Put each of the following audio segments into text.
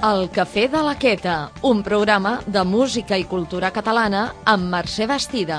El Cafè de la Queta, un programa de música i cultura catalana amb Mercè Bastida.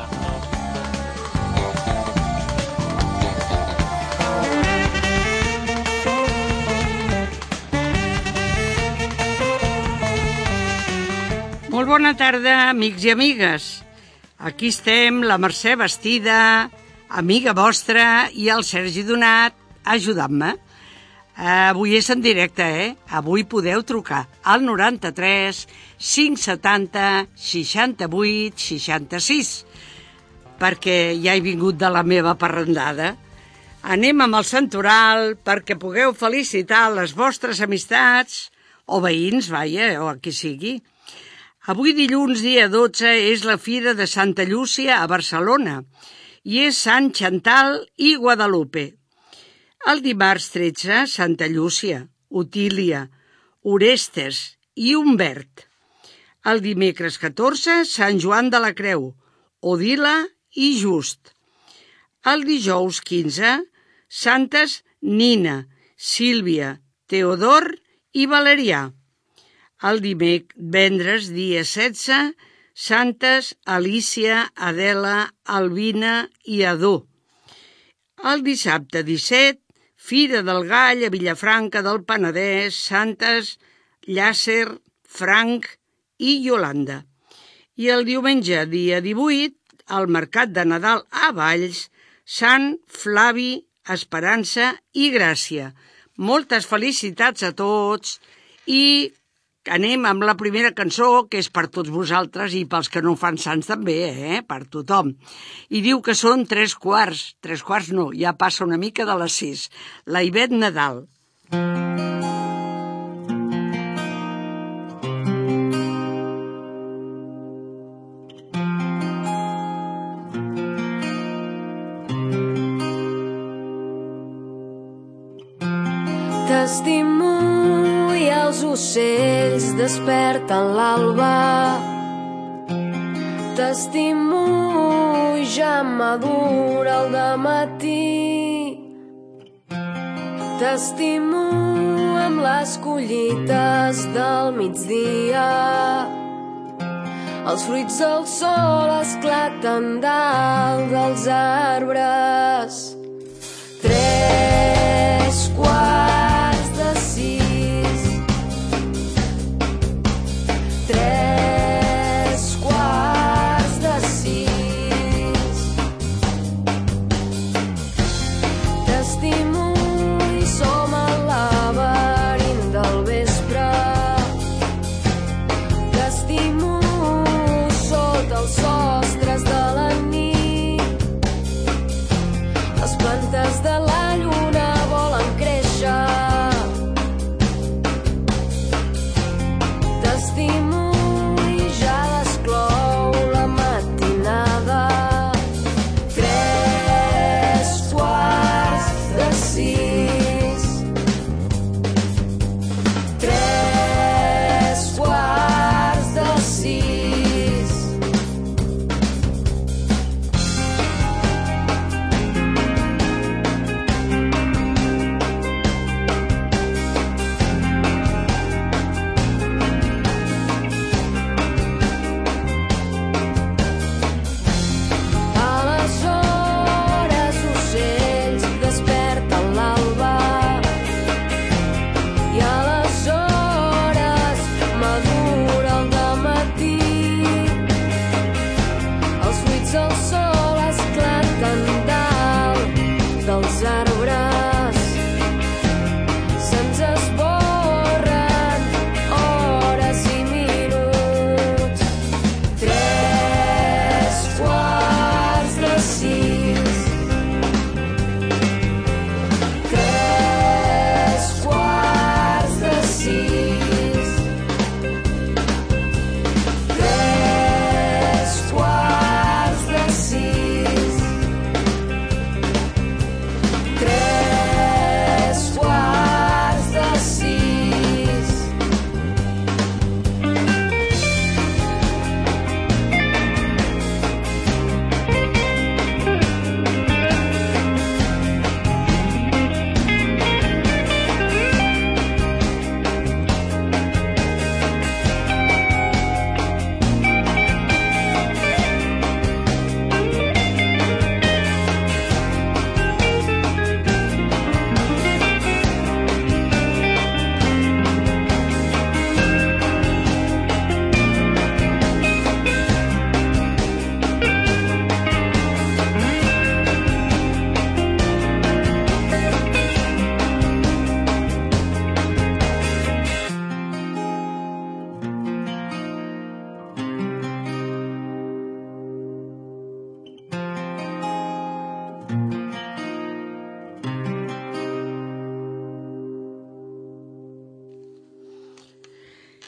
Molt bona tarda, amics i amigues. Aquí estem, la Mercè Bastida, amiga vostra, i el Sergi Donat, ajudant-me. Avui és en directe, Avui podeu trucar al 93 570 68 66, perquè ja he vingut de la meva parrandada. Anem amb el santoral perquè pugueu felicitar les vostres amistats, o veïns, o a qui sigui. Avui dilluns, dia 12, és la Fira de Santa Llúcia a Barcelona i és Sant Chantal i Guadalupe. El dimarts 13, Santa Llúcia, Otília, Orestes i Humbert. El dimecres 14, Sant Joan de la Creu, Odila i Just. El dijous 15, Santes Nina, Sílvia, Teodor i Valerià. El divendres, dia 16, Santes Alícia, Adela, Albina i Adó. El dissabte 17, Fira del Gall a Vilafranca del Penedès, Santes Llàcer, Franc i Iolanda. I el diumenge, dia 18, al Mercat de Nadal a Valls, Sant Flavi, Esperança i Gràcia. Moltes felicitats a tots i anem amb la primera cançó, que és per tots vosaltres i pels que no fan sants també, per tothom. I diu que són 3:15. 3:15 no, ja passa una mica de les 6. La Ivet Nadal. T'estimo i els ocells desperten l'alba. T'estimo i ja madura el dematí. T'estimo amb les collites del migdia. Els fruits del sol esclaten dalt dels arbres. 3:15. 3:15. T'estimo i som al laberint del vespre. T'estimo sota els sostres de la nit. Les plantes de la lluna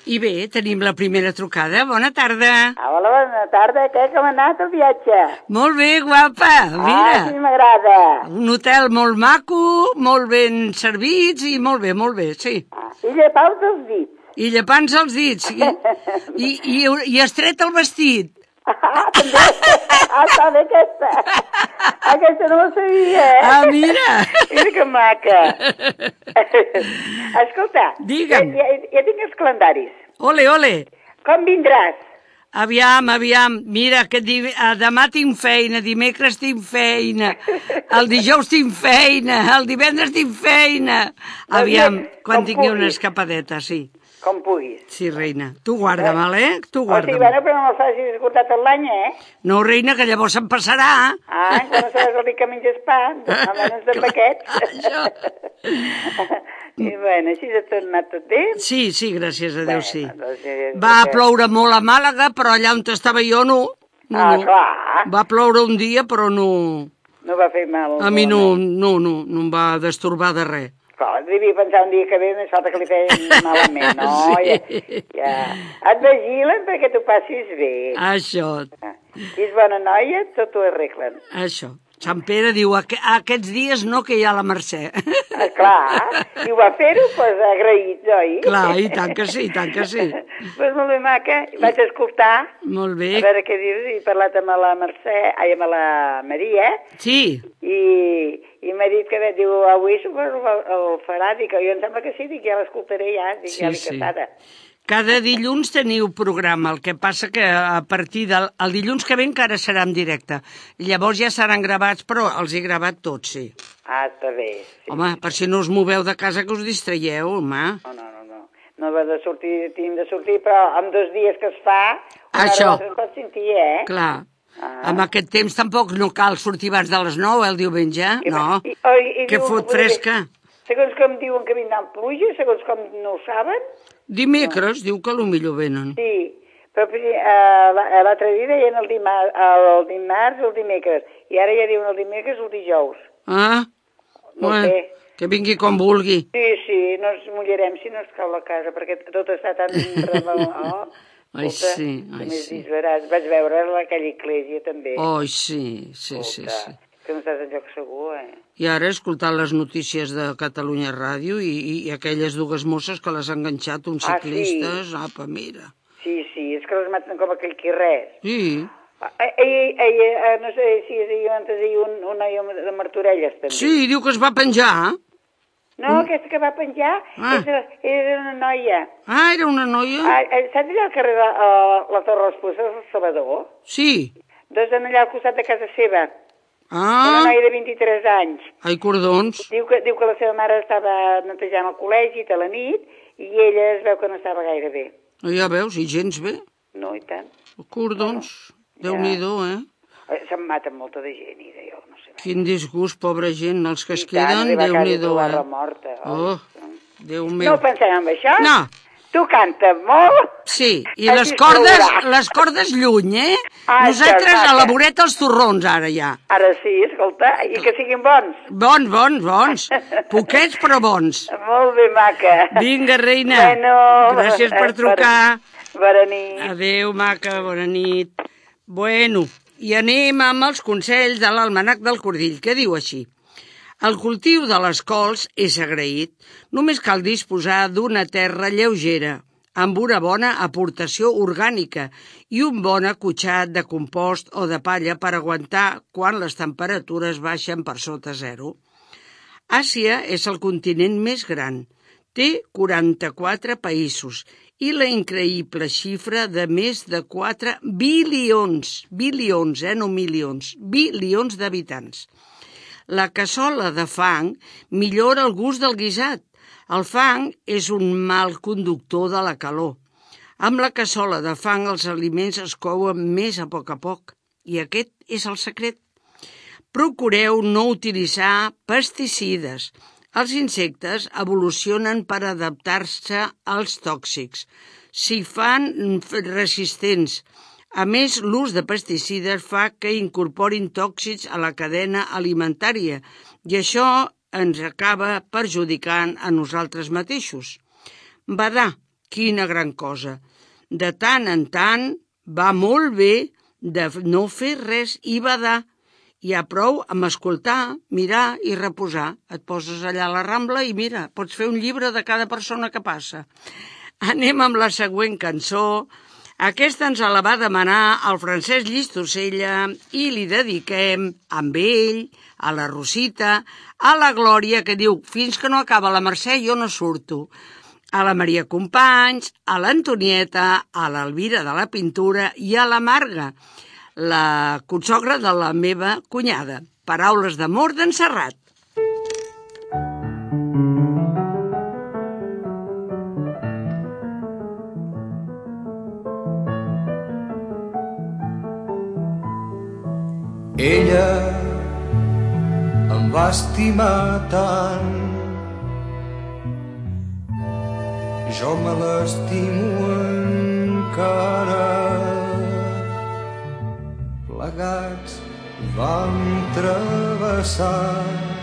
I bé, tenim la primera trucada. Bona tarda. Hola, bona tarda. Com ha anat el viatge? Molt bé, guapa. Mira. Sí, m'agrada. Un hotel molt maco, molt ben servits i molt bé, sí. I llepaus dels dits. I llepant-se els dits. I estret el vestit. També. Està bé aquesta. Aquesta no la sabia, Mira. Mira que maca. Escolta, Digue'm. Ja tinc els calendaris. Ole, ole. Com vindràs? Aviam. Mira, que demà tinc feina, dimecres tinc feina, el dijous tinc feina, el divendres tinc feina. Aviam, quan tingui una escapadeta, sí. Com puguis. Sí, reina. Tu guarda mal, Tu O guarda sigui, bueno, però no me'l facis escoltar tot l'any, No, reina, que llavors se'n passarà. Quan no sabràs el que menges pa, almenys de paquets. Això. I bueno, així ha anat tot bé? Sí, gràcies a Déu, sí. Doncs, Va ploure molt a Màlaga, però allà on estava jo no. Clar. Va ploure un dia, però no... No va fer mal. A mi no em va destorbar de res. Clar, devia pensar un dia que ve, més falta que li feien malament, no? Sí. Ja. Et vigilen perquè tu passis bé. Això. Si és bona noia, tot ho arreglen. Això. Sant Pere diu, aquests dies no, que hi ha la Mercè. Clar, i ho va fer-ho, doncs agraïts, oi? Clar, i tant que sí. Doncs molt bé, maca, vaig escoltar. Molt bé. A veure què dius, he parlat amb la Mercè, amb la Maria. Sí. I m'ha dit que diu, avui suposo el farà, dic, jo em sembla que sí, dic, ja l'escoltaré ja, dic, ja l'he casada. Cada dilluns teniu programa, el que passa que a partir del dilluns que ve encara serà en directe. Llavors ja seran gravats, però els he gravat tots, sí. Està bé. Sí. Home, per si no us moveu de casa que us distraieu, home. No. No va de sortir, tinc de sortir, però en 2 dies que es fa, això. Es pot sentir, Clar. Amb aquest temps tampoc no cal sortir abans de les 9, el diumenge, no. Que fot fresca. Segons com diuen que vindran pluja, segons com no ho saben. Dimecres, diu que potser venen. Sí, però l'altre dia deien el dimarts o el dimecres, i ara ja diuen el dimecres o el dijous. No sé. Que vingui com vulgui. Sí, no ens mullarem si no es cau la casa, perquè tot està tan remolat. Ai, sí. Vaig veure aquella església també. Ai, sí. Que no estàs en lloc segur, I ara he escoltat les notícies de Catalunya Ràdio i aquelles 2 mosses que les han enganxat uns ciclistes. Apa, mira. Sí, és que les maten com aquell qui res. Sí. No sé si antes hi ha un noi de Martorelles, també. Sí, diu que es va penjar. No, aquesta que va penjar era una noia. Era una noia? Saps allà al carrer de la Torre dels Puces, el Salvador? Sí. Doncs allà al costat de casa seva. Una noia de 23 anys. Ai, cordons. Diu que la seva mare estava netejant el col·legi a la nit i ella es veu que no estava gaire bé. Ja veus, i gens bé. No, i tant. Cordons, Déu-n'hi-do, Se'n maten molta de gent, i jo no sé. Quin disgust, pobra gent, els que es queden, Déu-n'hi-do, Déu meu. No pensem en això? No. Tu canta molt. Sí, i les cordes lluny, Nosaltres a la voreta els torrons, ara ja. Ara sí, escolta, i que siguin bons. Bons. Poquets, però bons. Molt bé, maca. Vinga, reina. Gràcies per trucar. Bona nit. Adéu, maca, bona nit. Bueno, i anem amb els consells de l'Almanac del Cordill, que diu així. El cultiu de les cols és agraït. Només cal disposar d'una terra lleugera, amb una bona aportació orgànica i un bon acotxat de compost o de palla per aguantar quan les temperatures baixen per sota 0. Àsia és el continent més gran. Té 44 països i la increïble xifra de més de 4 bilions, no milions, bilions d'habitants. La cassola de fang millora el gust del guisat. El fang és un mal conductor de la calor. Amb la cassola de fang els aliments es couen més a poc, i aquest és el secret. Procureu no utilitzar pesticides. Els insectes evolucionen per adaptar-se als tòxics. S'hi fan resistents. A més, l'ús de pesticides fa que incorporin tòxics a la cadena alimentària i això ens acaba perjudicant a nosaltres mateixos. Badar, Quina gran cosa! De tant en tant va molt bé de no fer res i badar. Hi ha prou amb escoltar, mirar i reposar. Et poses allà a la Rambla i mira, pots fer un llibre de cada persona que passa. Anem amb la següent cançó. Aquesta ens la va demanar el Francesc Llistosella i li dediquem amb ell, a la Rosita, a la Glòria, que diu fins que no acaba la Mercè jo no surto, a la Maria Companys, a l'Antonieta, a l'Elvira de la Pintura i a la Marga, la consogra de la meva cunyada. Paraules d'amor d'en Serrat. Ella em va estimar tant, jo me l'estimo encara. Plegats vam travessar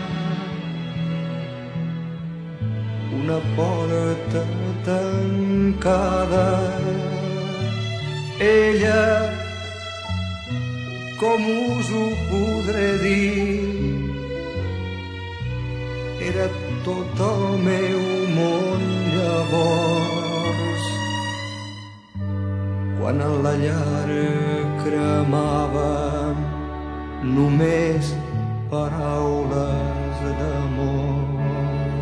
una porta tancada. Ella, com us ho podré dir, era tot el meu món llavors. Quan a la llar cremàvem només paraules d'amor.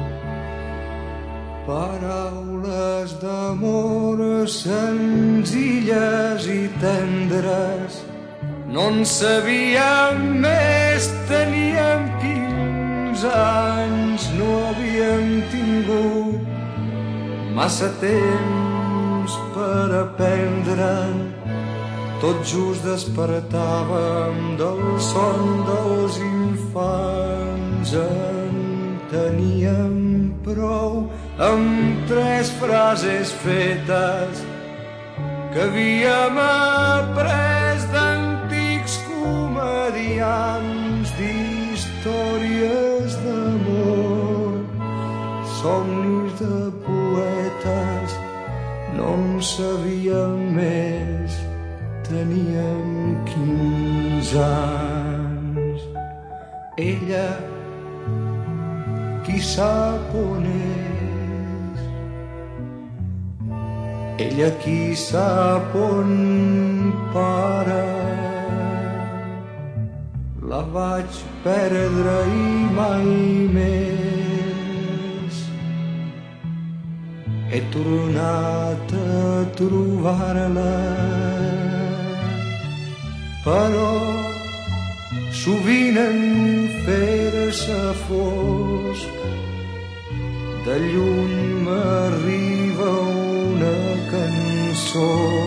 Paraules d'amor senzilles i tendres. No en sabíem més, teníem 15 anys, no havíem tingut massa temps per aprendre'n. Tot just despertàvem del son dels infants. En teníem prou amb 3 frases fetes que havíem après d'antics comediants, d'històries d'amor, somnis de poetes. No en sabíem més, teníem 15 anys. Ella, qui sap on és? Ella, qui sap on para? La vaig perdre i mai més he tornat a trobar-la. Però sovint en fer-se fosc de lluny m'arriba una cançó,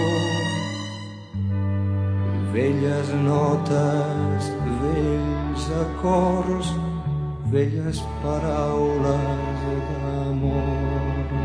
velles notes, vells acords, velles paraules d'amor.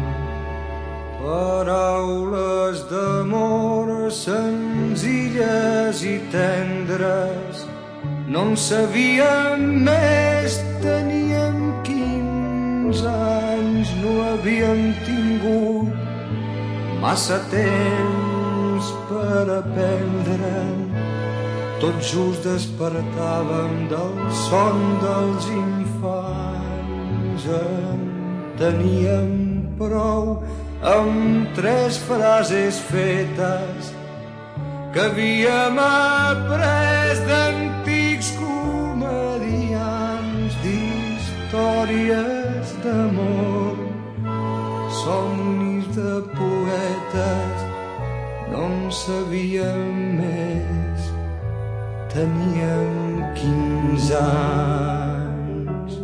Paraules d'amor senzilles i tendres. No en sabíem més, teníem 15 anys, no havíem tingut massa temps per aprendre'n. Tot just despertàvem del son dels infants. En teníem prou amb 3 frases fetes que havíem après d'antics comediants, d'històries d'amor, somnis de poetes. No en sabíem més, teníem 15 anys.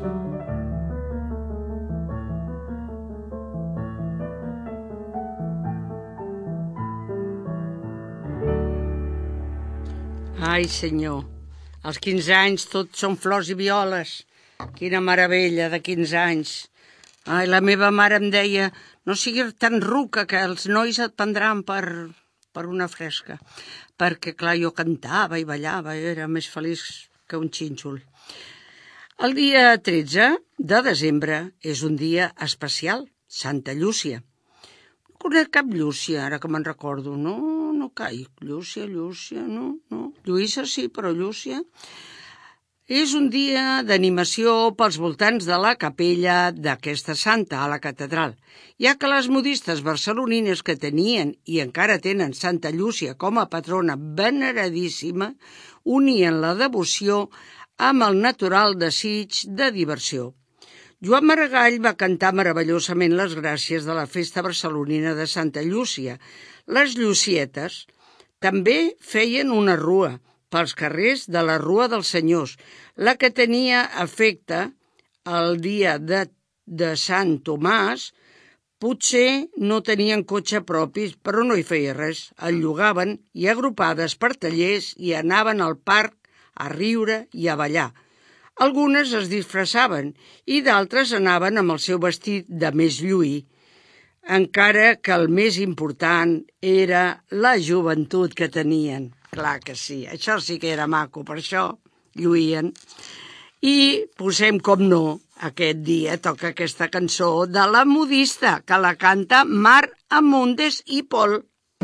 Ai, senyor, als 15 anys tots són flors i violes. Quina meravella de 15 anys. Ai, la meva mare em deia, no siguis tan ruca que els nois et prendran per una fresca. Perquè, clar, jo cantava i ballava, era més feliç que un xínxol. El dia 13 de desembre és un dia especial, Santa Llúcia. conec cap Llúcia, ara que me'n recordo. No caic. Llúcia, no. Lluïssa sí, però Llúcia... És un dia d'animació pels voltants de la capella d'aquesta santa, a la catedral, ja que les modistes barcelonines que tenien i encara tenen Santa Llúcia com a patrona veneradíssima unien la devoció amb el natural desig de diversió. Joan Maragall va cantar meravellosament les gràcies de la festa barcelonina de Santa Llúcia. Les llucietes també feien una rua pels carrers de la Rua dels Senyors, la que tenia efecte el dia de Sant Tomàs. Potser no tenien cotxe propis, però no hi feia res. El llogaven i agrupades per tallers i anaven al parc a riure i a ballar. Algunes es disfressaven i d'altres anaven amb el seu vestit de més lluir, encara que el més important era la joventut que tenien. Clar que sí, això sí que era maco, per això lluïen. I posem, com no, aquest dia toca aquesta cançó de la modista, que la canta Mar Amundes i Pol.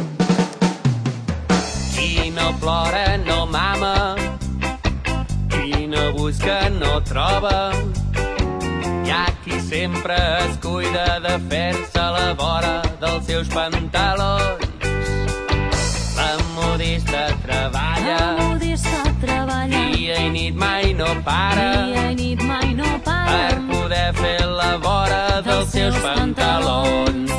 Qui no plora no mama, qui no busca no troba. Hi ha qui sempre es cuida de fer-se la vora dels seus pantalons. La modista treballa, dia i nit mai no para, per poder fer la vora dels seus pantalons.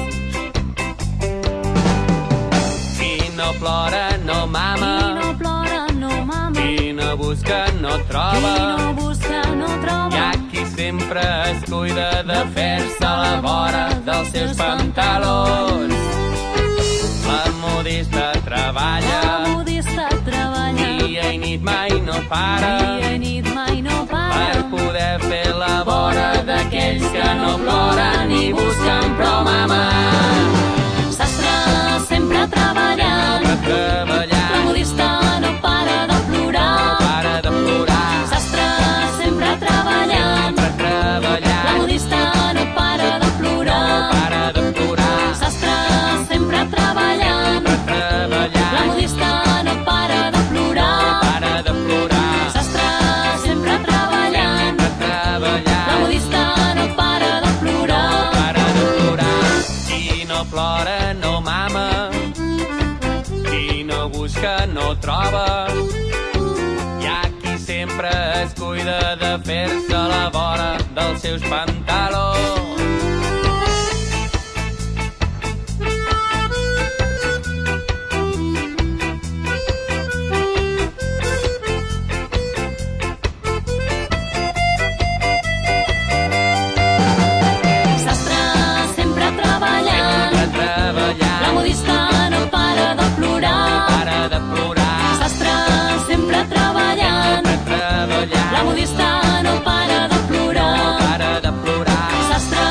Qui no plora no mama, qui no busca no troba. Hi ha qui sempre es cuida de fer-se la vora dels seus pantalons. La modista treballa, dia i nit mai no para, per poder fer la vora d'aquells que no ploren i busquen prou mama. Sastre sempre treballant, la modista no para de plorar. Sastre sempre treballant, la modista no para de plorar. Sastre sempre treballant, la modista no para de plorar. Sastre sempre treballant, la modista no para de plorar. Qui no plora no mama, qui no busca no troba. Hi ha qui sempre es cuida de fer-se la vora dels seus pantalons. La modista no para de plorar. Sastre sempre treballant, la modista no para de plorar. Sastre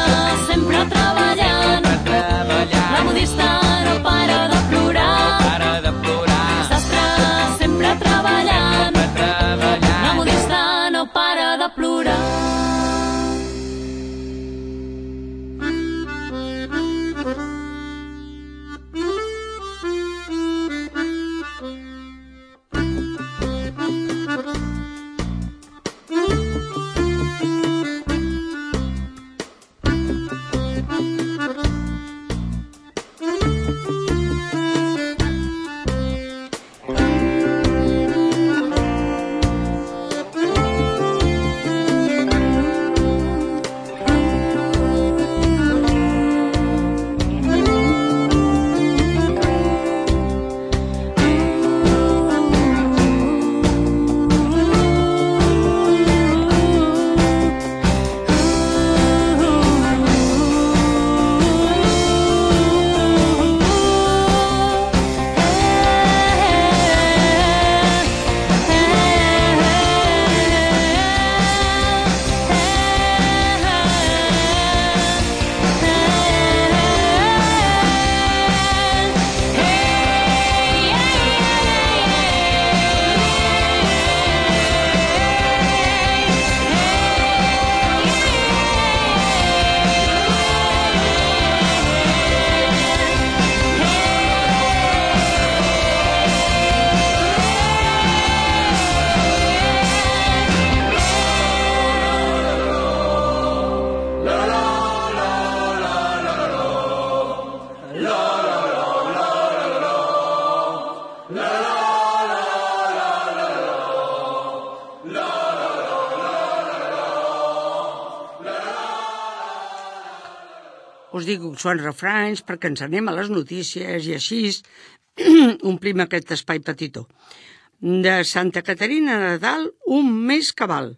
us dic que són refranys perquè ens anem a les notícies i així omplim aquest espai petitó. De Santa Caterina de Nadal, un mes cabal.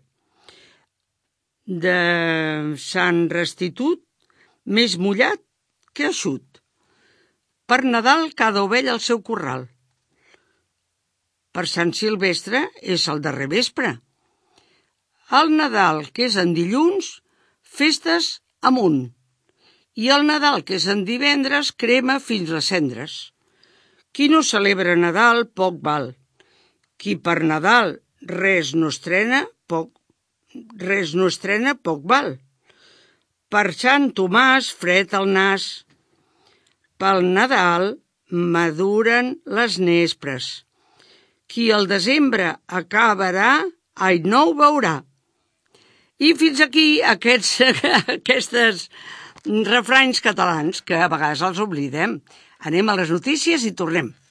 De Sant Restitut, més mullat que eixut. Per Nadal, cada ovella al seu corral. Per Sant Silvestre és el darrer vespre. El Nadal, que és en dilluns, festes amunt. I el Nadal, que és en divendres, crema fins les cendres. Qui no celebra Nadal, poc val. Qui per Nadal res no estrena, poc val. Per Sant Tomàs, fred al nas. Pel Nadal maduren les nespres. Qui al desembre acabarà, ai no ho veurà. I fins aquí aquestes refranys catalans que a vegades els oblidem. Anem a les notícies i tornem.